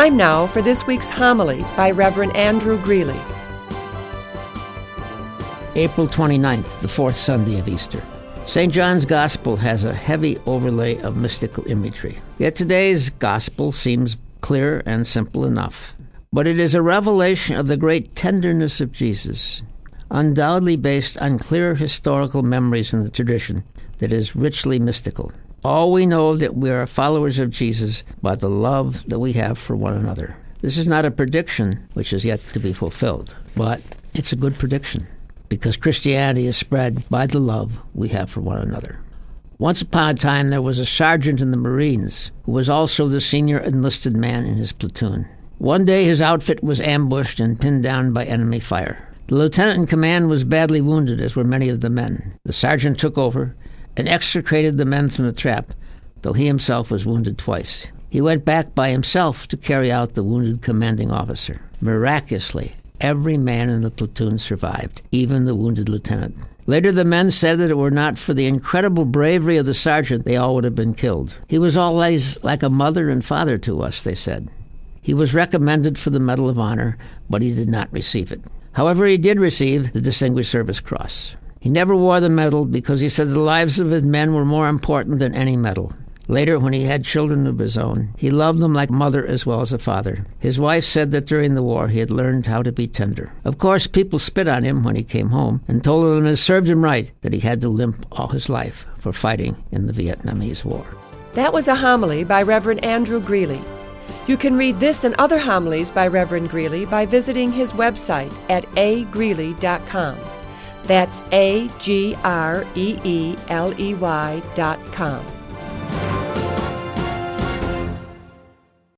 Time now for this week's homily by Reverend Andrew Greeley. April 29th, the fourth Sunday of Easter. St. John's Gospel has a heavy overlay of mystical imagery. Yet today's Gospel seems clear and simple enough. But it is a revelation of the great tenderness of Jesus, undoubtedly based on clear historical memories in the tradition that is richly mystical. All we know that we are followers of Jesus by the love that we have for one another. This is not a prediction which is yet to be fulfilled, but it's a good prediction, because Christianity is spread by the love we have for one another. Once upon a time, there was a sergeant in the Marines who was also the senior enlisted man in his platoon. One day, his outfit was ambushed and pinned down by enemy fire. The lieutenant in command was badly wounded, as were many of the men. The sergeant took over and extricated the men from the trap, though he himself was wounded twice. He went back by himself to carry out the wounded commanding officer. Miraculously, every man in the platoon survived, even the wounded lieutenant. Later, the men said that it were not for the incredible bravery of the sergeant, they all would have been killed. He was always like a mother and father to us, they said. He was recommended for the Medal of Honor, but he did not receive it. However, he did receive the Distinguished Service Cross. He never wore the medal because he said the lives of his men were more important than any medal. Later, when he had children of his own, he loved them like a mother as well as a father. His wife said that during the war he had learned how to be tender. Of course, people spit on him when he came home and told him it served him right that he had to limp all his life for fighting in the Vietnamese War. That was a homily by Reverend Andrew Greeley. You can read this and other homilies by Reverend Greeley by visiting his website at agreeley.com. That's AGREELEY.com.